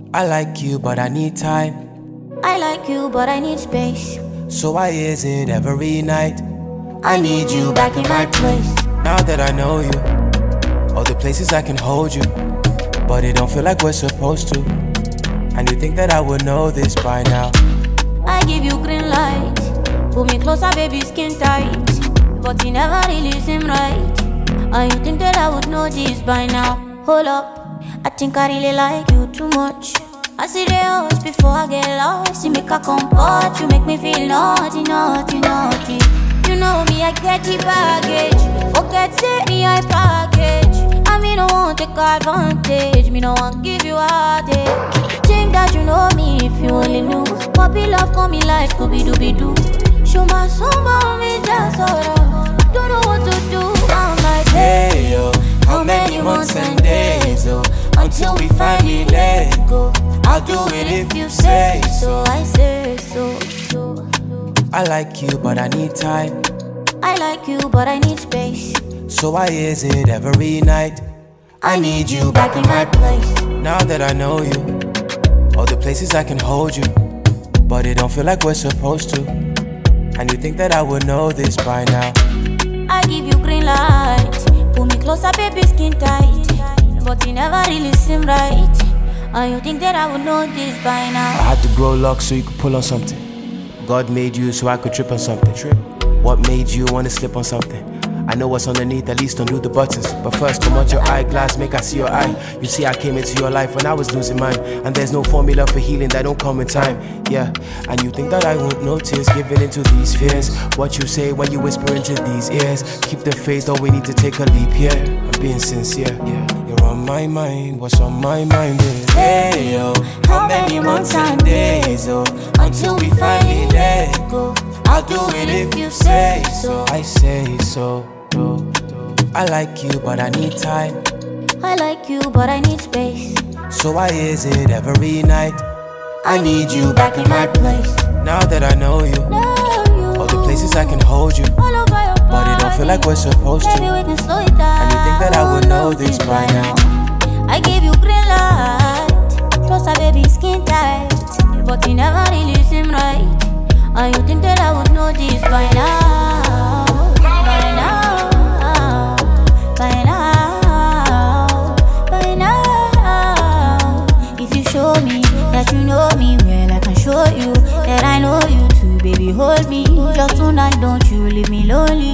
I like you, but I need time. I like you, but I need space. So why is it every night I need you back in my place. now that I know you? All the places I can hold you, but it don't feel like we're supposed to. And you think that I would know this by now? I give you green light. Pull me closer, baby, skin tight. But you never really seem right. And you think that I would know this by now? Hold up, I think I really like you too much. I see the house before I get lost. You make a comport, you make me feel naughty, naughty, naughty. You know me, I get the baggage. Forget say me, I package. I mean, I won't take advantage. Me, no one give you a heartache. Think that you know me if you only knew. Puppy love for me like Scooby-Dooby-Doo. Show my soul, me just sorrow. Don't know what to do. I'm like, Hey yo, how many months and days oh, until we finally let go? I'll do it if you say so. I say so. I like you, but I need time. I like you, but I need space. So why is it every night I need you back in my place. now that I know you? All the places I can hold you, but it don't feel like we're supposed to. And you think that I would know this by now? I give you green light. Pull me closer, baby, skin tight. But you never really seem right. And you think that I would know this by now? I had to grow locks so you could pull on something. God made you so I could trip on something. What made you wanna slip on something? I know what's underneath, at least don't do the buttons. But first, come out your eyeglass, make I see your eye. You see, I came into your life when I was losing mine. And there's no formula for healing that don't come in time. Yeah, and you think that I won't notice giving into these fears. What you say when you whisper into these ears. Keep the faith, or we need to take a leap here. I'm being sincere, yeah. You're on my mind, what's on my mind is hey yo, how many months and days oh, until we finally let go? I'll do it if you say so. I say so. I like you, but I need time. I like you, but I need space. So why is it every night I need you back in my place. now that I know you? All the places I can hold you, All over your body. but it don't feel like we're supposed Baby, to. we can slow it down. And you think that I would know this by now? I gave you green light. Closer, baby, skin tight. But you never really seem right. And you think that I would know this by now? By now, by now, by now. If you show me that you know me well, I can show you that I know you too. Baby, hold me. Just tonight, don't you leave me lonely.